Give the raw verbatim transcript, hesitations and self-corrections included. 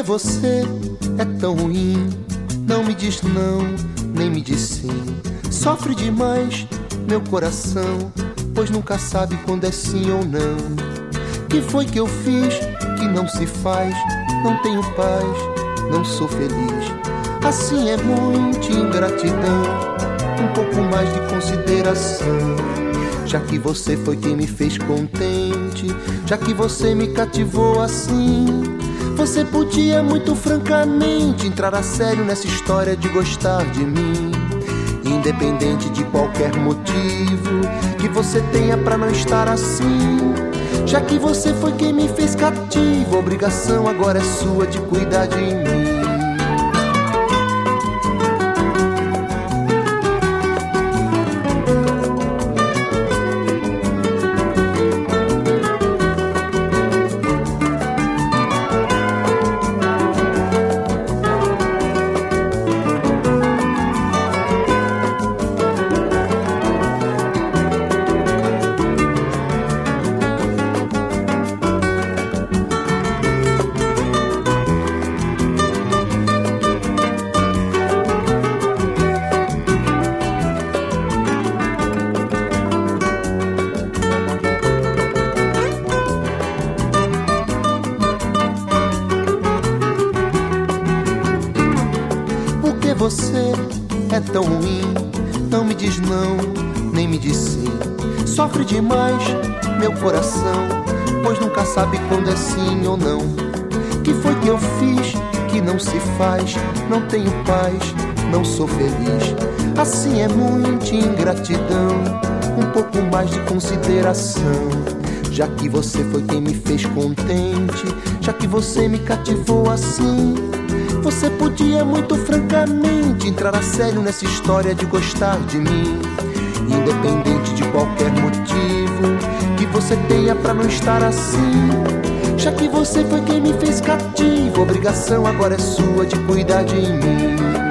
você é tão ruim, não me diz não, nem me diz sim. Sofre demais meu coração, pois nunca sabe quando é sim ou não. Que foi que eu fiz que não se faz? Não tenho paz, não sou feliz. Assim é muita ingratidão, um pouco mais de consideração. Já que você foi quem me fez contente, já que você me cativou assim, você podia muito francamente entrar a sério nessa história de gostar de mim. Independente de qualquer motivo que você tenha pra não estar assim, já que você foi quem me fez cativo, a obrigação agora é sua de cuidar de mim. Você é tão ruim, não me diz não, nem me diz sim. Sofre demais meu coração, pois nunca sabe quando é sim ou não. Que foi que eu fiz que não se faz? Não tenho paz, não sou feliz. Assim é muita ingratidão, um pouco mais de consideração. Já que você foi quem me fez contente, já que você me cativou assim, você podia muito francamente entrar a sério nessa história de gostar de mim. Independente de qualquer motivo que você tenha pra não estar assim, já que você foi quem me fez cativo, a obrigação agora é sua de cuidar de mim.